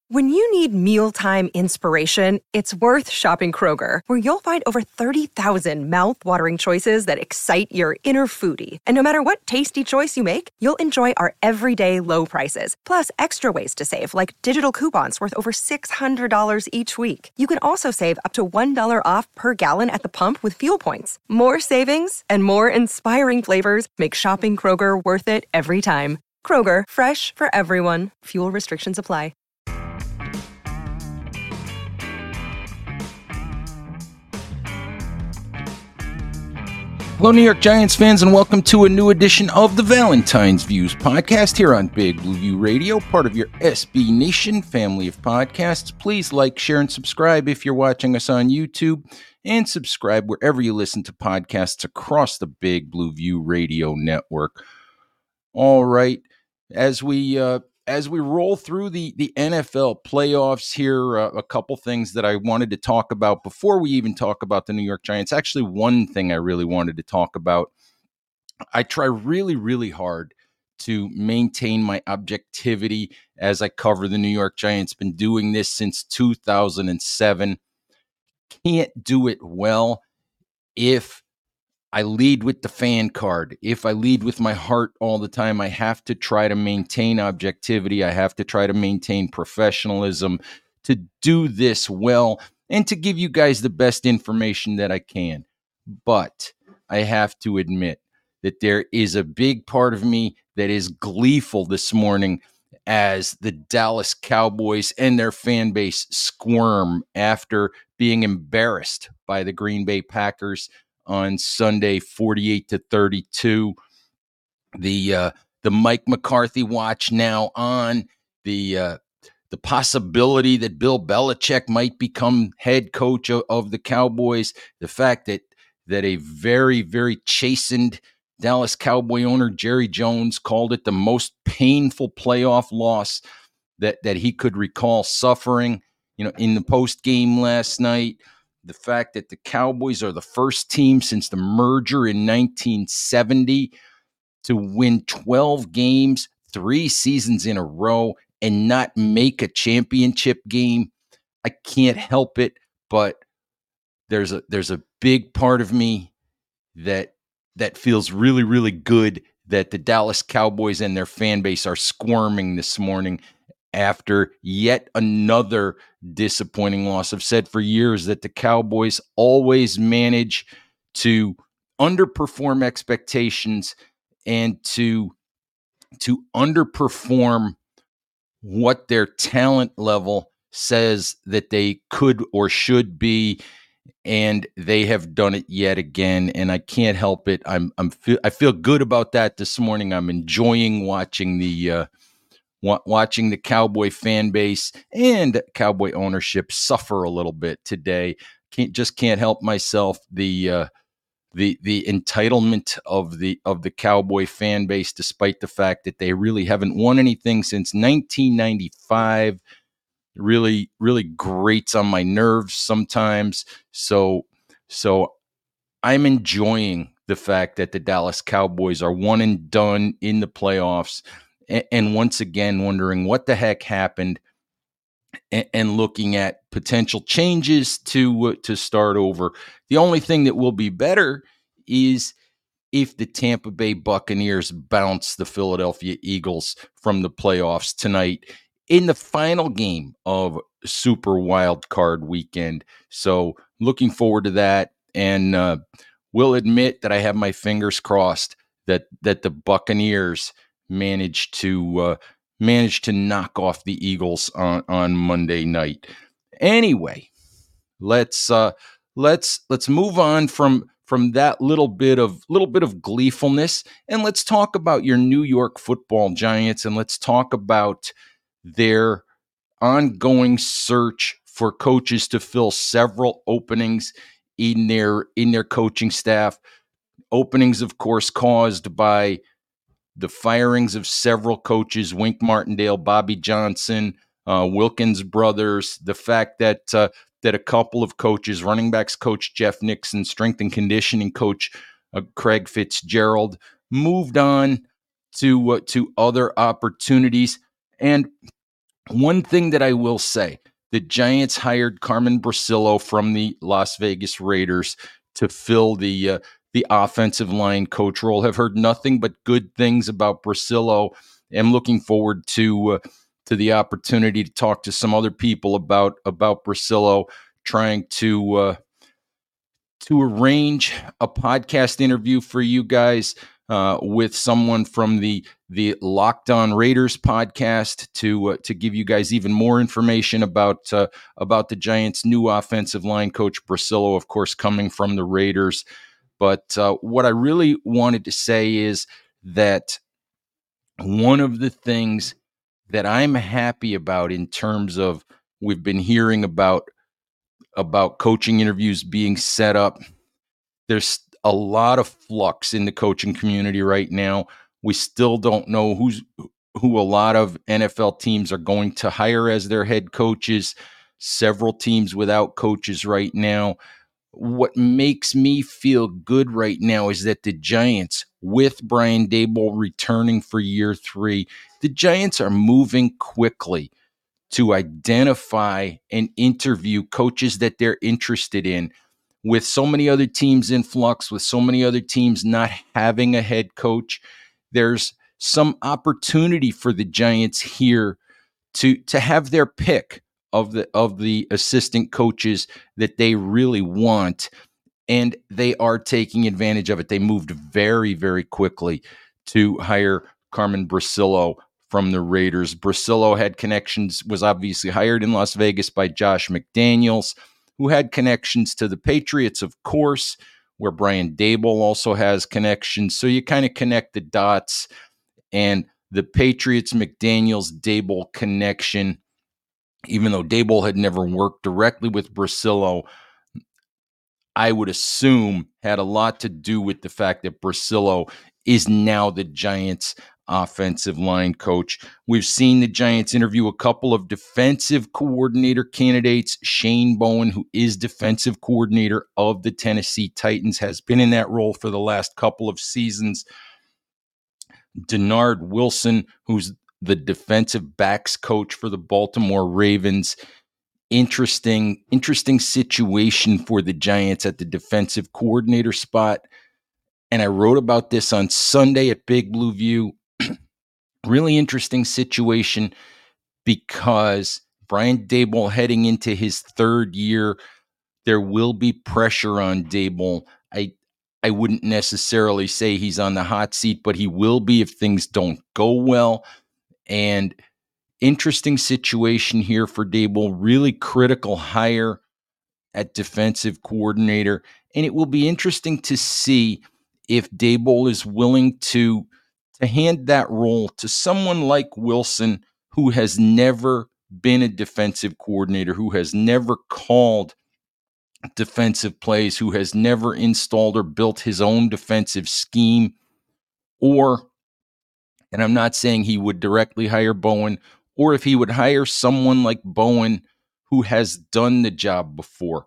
When you need mealtime inspiration, it's worth shopping Kroger, where you'll find over 30,000 mouth-watering choices that excite your inner foodie. And no matter what tasty choice you make, you'll enjoy our everyday low prices, plus extra ways to save, like digital coupons worth over $600 each week. You can also save up to $1 off per gallon at the pump with fuel points. More savings and more inspiring flavors make shopping Kroger worth it every time. Kroger, fresh for everyone. Fuel restrictions apply. Hello, New York Giants fans, and welcome to a new edition of the Valentine's Views podcast here on Big Blue View Radio, part of your SB Nation family of podcasts. Please like, share, and subscribe if you're watching us on YouTube, and subscribe wherever you listen to podcasts across the Big Blue View Radio network. All right, as we roll through the NFL playoffs here, a couple things that I wanted to talk about before we even talk about the New York Giants. Actually, one thing I really wanted to talk about. I try really, really hard to maintain my objectivity as I cover the New York Giants. Been doing this since 2007. Can't do it well if I lead with the fan card. If I lead with my heart all the time, I have to try to maintain objectivity. I have to try to maintain professionalism to do this well and to give you guys the best information that I can. But I have to admit that there is a big part of me that is gleeful this morning as the Dallas Cowboys and their fan base squirm after being embarrassed by the Green Bay Packers on Sunday, 48-32. The Mike McCarthy watch now on, the possibility that Bill Belichick might become head coach of the Cowboys, the fact that a very, very chastened Dallas Cowboy owner Jerry Jones called it the most painful playoff loss that he could recall suffering, in the post game last night. The fact that the Cowboys are the first team since the merger in 1970 to win 12 games, 3 seasons in a row, and not make a championship game. I can't help it, but there's a big part of me that feels really, really good that the Dallas Cowboys and their fan base are squirming this morning after yet another disappointing loss. I've said for years that the Cowboys always manage to underperform expectations and to underperform what their talent level says that they could or should be, and they have done it yet again, and I can't help it. I feel good about that this morning. I'm enjoying watching the Cowboy fan base and Cowboy ownership suffer a little bit today. Can't help myself. The entitlement of the Cowboy fan base, despite the fact that they really haven't won anything since 1995, really, really grates on my nerves sometimes. So I'm enjoying the fact that the Dallas Cowboys are one and done in the playoffs. And once again, wondering what the heck happened, and looking at potential changes to start over. The only thing that will be better is if the Tampa Bay Buccaneers bounce the Philadelphia Eagles from the playoffs tonight in the final game of Super Wild Card Weekend. So looking forward to that, and will admit that I have my fingers crossed that the Buccaneers managed to knock off the Eagles on Monday night. Anyway, let's move on from that little bit of gleefulness, and let's talk about your New York Football Giants, and let's talk about their ongoing search for coaches to fill several openings in their coaching staff. Openings, of course, caused by the firings of several coaches: Wink Martindale, Bobby Johnson, Wilkins brothers. The fact that a couple of coaches, running backs coach Jeff Nixon, strength and conditioning coach Craig Fitzgerald, moved on to other opportunities. And One thing that I will say, the Giants hired Carmen Bricillo from the Las Vegas Raiders to fill the offensive line coach role. Have heard nothing but good things about Bricillo. I'm looking forward to the opportunity to talk to some other people about Bricillo, trying to arrange a podcast interview for you guys with someone from the Locked On Raiders podcast to give you guys even more information about the Giants' new offensive line coach, Bricillo, of course, coming from the Raiders. But what I really wanted to say is that one of the things that I'm happy about in terms of we've been hearing about coaching interviews being set up. There's a lot of flux in the coaching community right now. We still don't know who a lot of NFL teams are going to hire as their head coaches. Several teams without coaches right now. What makes me feel good right now is that the Giants, with Brian Daboll returning for year 3, the Giants are moving quickly to identify and interview coaches that they're interested in. With so many other teams in flux, with so many other teams not having a head coach, there's some opportunity for the Giants here to have their pick of the assistant coaches that they really want, and they are taking advantage of it. They moved very, very quickly to hire Carmen Bricillo from the Raiders. Bricillo had connections, was obviously hired in Las Vegas by Josh McDaniels, who had connections to the Patriots, of course, where Brian Daboll also has connections. So you kind of connect the dots, and the Patriots, McDaniels, Daboll connection, even though Daboll had never worked directly with Bricillo, I would assume had a lot to do with the fact that Bricillo is now the Giants' offensive line coach. We've seen the Giants interview a couple of defensive coordinator candidates. Shane Bowen, who is defensive coordinator of the Tennessee Titans, has been in that role for the last couple of seasons. Denard Wilson, who's the defensive backs coach for the Baltimore Ravens. Interesting situation for the Giants at the defensive coordinator spot. And I wrote about this on Sunday at Big Blue View. Really interesting situation because Brian Daboll heading into his 3rd year, there will be pressure on Daboll. I wouldn't necessarily say he's on the hot seat, but he will be if things don't go well. And interesting situation here for Daboll. Really critical hire at defensive coordinator. And it will be interesting to see if Daboll is willing to hand that role to someone like Wilson, who has never been a defensive coordinator, who has never called defensive plays, who has never installed or built his own defensive scheme. Or, and I'm not saying he would directly hire Bowen, or if he would hire someone like Bowen who has done the job before.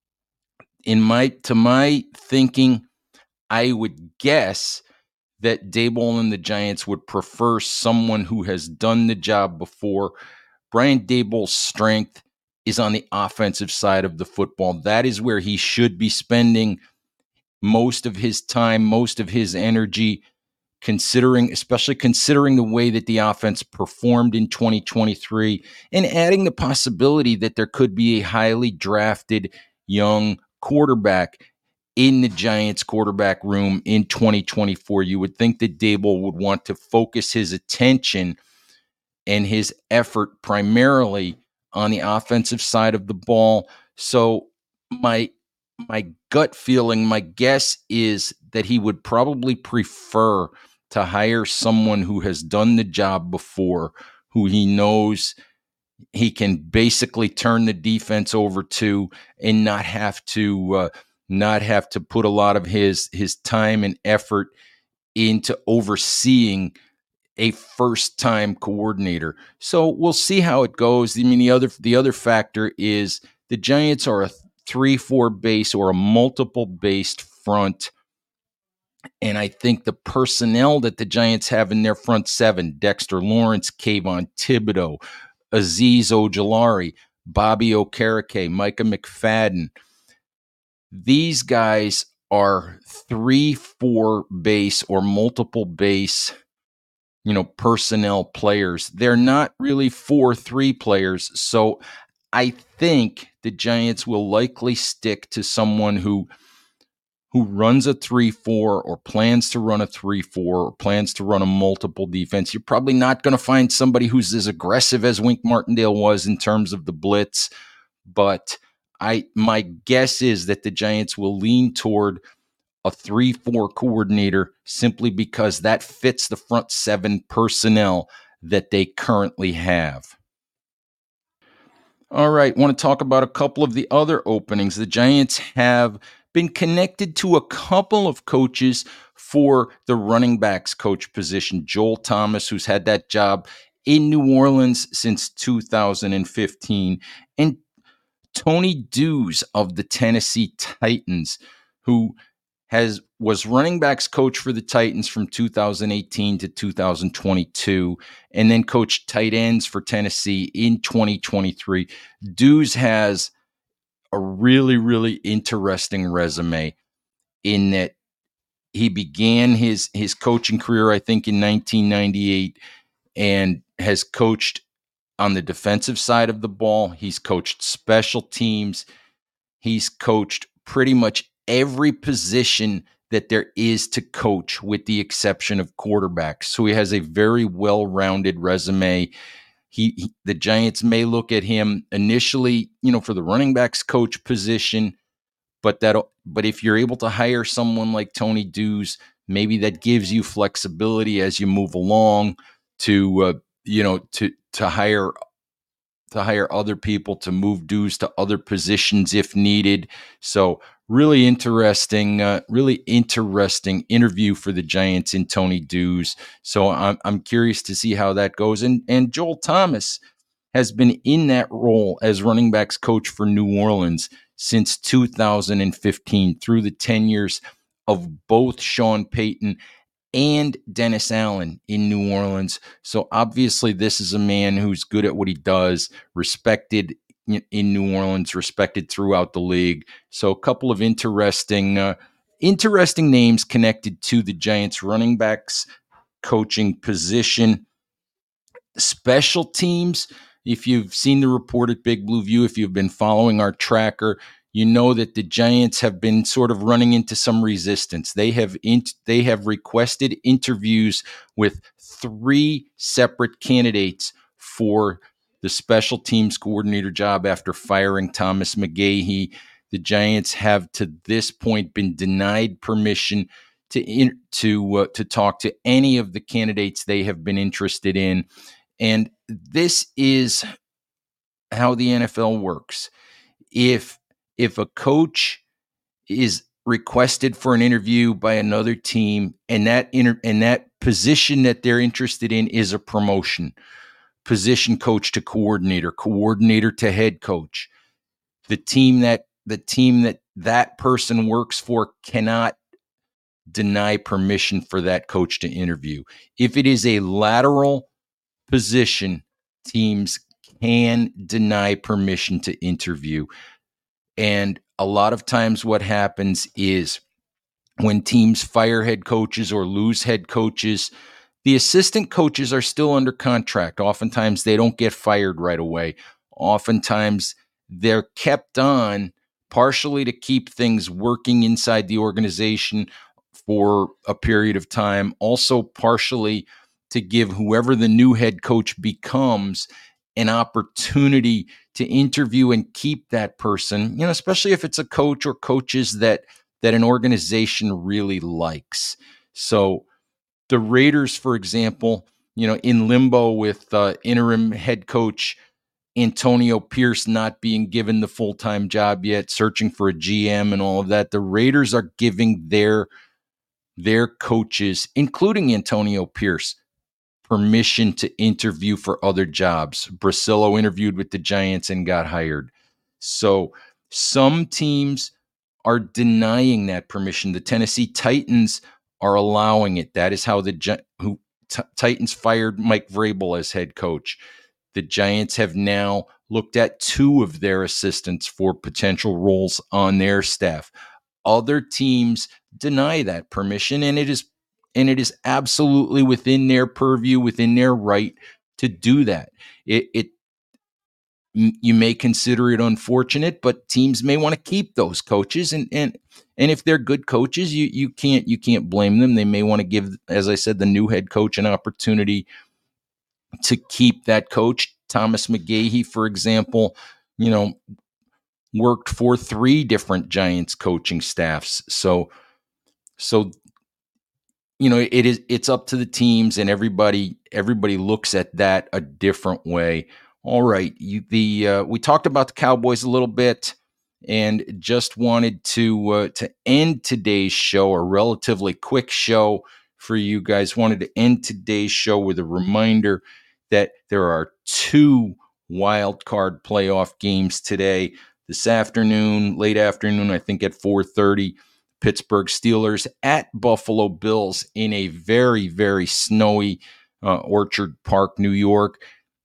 To my thinking, I would guess that Daboll and the Giants would prefer someone who has done the job before. Brian Daboll's strength is on the offensive side of the football. That is where he should be spending most of his time, most of his energy, especially considering the way that the offense performed in 2023, and adding the possibility that there could be a highly drafted young quarterback in the Giants quarterback room in 2024. You would think that Daboll would want to focus his attention and his effort primarily on the offensive side of the ball. So my gut feeling, my guess is that he would probably prefer to hire someone who has done the job before, who he knows he can basically turn the defense over to, and not have to put a lot of his time and effort into overseeing a first-time coordinator. So we'll see how it goes. I mean, the other factor is the Giants are a 3-4 base or a multiple-based front, and I think the personnel that the Giants have in their front seven, Dexter Lawrence, Kayvon Thibodeaux, Azeez Ojulari, Bobby Okereke, Micah McFadden. These guys are 3-4 base or multiple base, personnel players. They're not really 4-3 players. So I think the Giants will likely stick to someone who runs a 3-4 or plans to run a 3-4 or plans to run a multiple defense. You're probably not going to find somebody who's as aggressive as Wink Martindale was in terms of the blitz, but my guess is that the Giants will lean toward a 3-4 coordinator simply because that fits the front seven personnel that they currently have. All right, want to talk about a couple of the other openings. The Giants have been connected to a couple of coaches for the running backs coach position. Joel Thomas, who's had that job in New Orleans since 2015, and Tony Dews of the Tennessee Titans, who was running backs coach for the Titans from 2018 to 2022, and then coached tight ends for Tennessee in 2023. Dews has a really, really interesting resume in that he began his coaching career, I think, in 1998, and has coached on the defensive side of the ball. He's coached special teams. He's coached pretty much every position that there is to coach, with the exception of quarterbacks. So he has a very well-rounded resume. The Giants may look at him initially, for the running backs coach position, but if you're able to hire someone like Tony Dews, maybe that gives you flexibility as you move along to hire other people, to move Dews to other positions if needed. So really interesting interview for the Giants in Tony Dews. So I'm curious to see how that goes. And Joel Thomas has been in that role as running backs coach for New Orleans since 2015, through the tenures of both Sean Payton and Dennis Allen in New Orleans. So obviously this is a man who's good at what he does, respected in New Orleans, respected throughout the league. So a couple of interesting names connected to the Giants running backs coaching position. Special teams, if you've seen the report at Big Blue View, if you've been following our tracker, you know that the Giants have been sort of running into some resistance. They have requested interviews with 3 separate candidates for the special teams coordinator job after firing Thomas McGahee. The Giants have to this point been denied permission to talk to any of the candidates they have been interested in. And this is how the NFL works. If a coach is requested for an interview by another team, and that position that they're interested in is a promotion, position coach to coordinator, coordinator to head coach, the team that person works for cannot deny permission for that coach to interview. If it is a lateral position, teams can deny permission to interview. And a lot of times what happens is when teams fire head coaches or lose head coaches, the assistant coaches are still under contract. Oftentimes they don't get fired right away. Oftentimes they're kept on partially to keep things working inside the organization for a period of time, also partially to give whoever the new head coach becomes an opportunity to interview and keep that person, especially if it's a coach or coaches that an organization really likes. So the Raiders, for example, in limbo with interim head coach Antonio Pierce not being given the full-time job yet, searching for a GM and all of that, the Raiders are giving their coaches, including Antonio Pierce, permission to interview for other jobs. Brasillo interviewed with the Giants and got hired. So some teams are denying that permission. The Tennessee Titans are allowing it. That is how Titans fired Mike Vrabel as head coach. The Giants have now looked at 2 of their assistants for potential roles on their staff. Other teams deny that permission, and it is absolutely within their purview, within their right to do that. You may consider it unfortunate, but teams may want to keep those coaches, and if they're good coaches, you can't blame them. They may want to give, as I said, the new head coach an opportunity to keep that coach. Thomas McGahee, for example, worked for 3 different Giants coaching staffs. So it's up to the teams, and everybody looks at that a different way. All right, we talked about the Cowboys a little bit, and just wanted to end today's show, a relatively quick show for you guys. Wanted to end today's show with a reminder that there are 2 wild card playoff games today. This afternoon, late afternoon, I think at 4:30. Pittsburgh Steelers at Buffalo Bills in a very, very snowy Orchard Park, New York.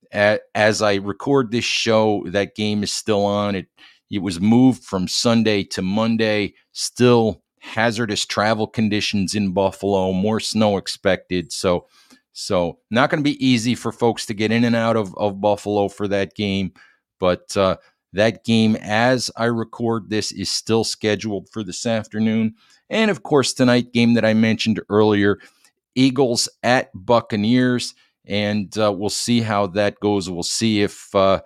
As I record this show, that game is still on. It was moved from Sunday to Monday. Still hazardous travel conditions in Buffalo, more snow expected. So not going to be easy for folks to get in and out of Buffalo for that game. But that game, as I record this, is still scheduled for this afternoon. And, of course, tonight, game that I mentioned earlier, Eagles at Buccaneers. And we'll see how that goes. We'll see if the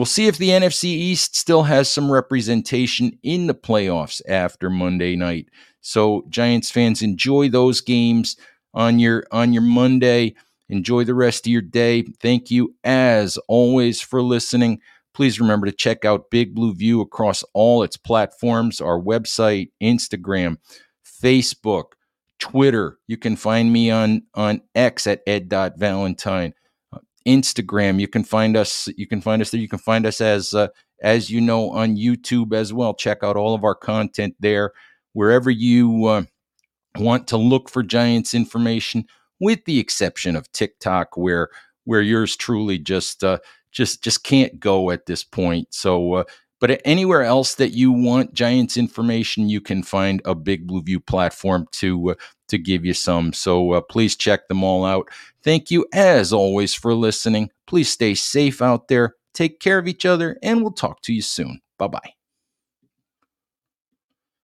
NFC East still has some representation in the playoffs after Monday night. So, Giants fans, enjoy those games on your Monday. Enjoy the rest of your day. Thank you, as always, for listening. Please remember to check out Big Blue View across all its platforms, our website, Instagram, Facebook, Twitter. You can find me on X at ed.valentine. Instagram, you can find us there. You can find us as you know, on YouTube as well. Check out all of our content there. Wherever you want to look for Giants information, with the exception of TikTok, where yours truly just can't go at this point. So, but anywhere else that you want Giants information, you can find a Big Blue View platform to give you some. So please check them all out. Thank you, as always, for listening. Please stay safe out there. Take care of each other, and we'll talk to you soon. Bye-bye.